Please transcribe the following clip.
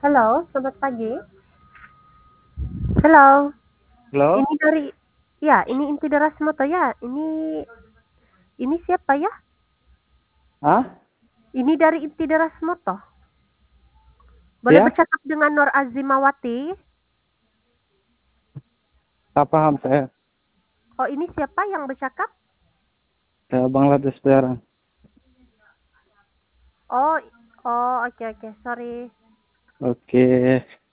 Halo, selamat pagi. Halo, Halo? ini dari ya, ini Inti Darasmoto ya. Ini siapa ya? Hah? Ini dari Inti Darasmoto. Boleh Ya? bercakap dengan Nur Azimawati? Tak paham saya. Oh, ini siapa yang bercakap? Saya Bangladesh sekarang. Oh, oh, oke, oke. Sorry. Oke.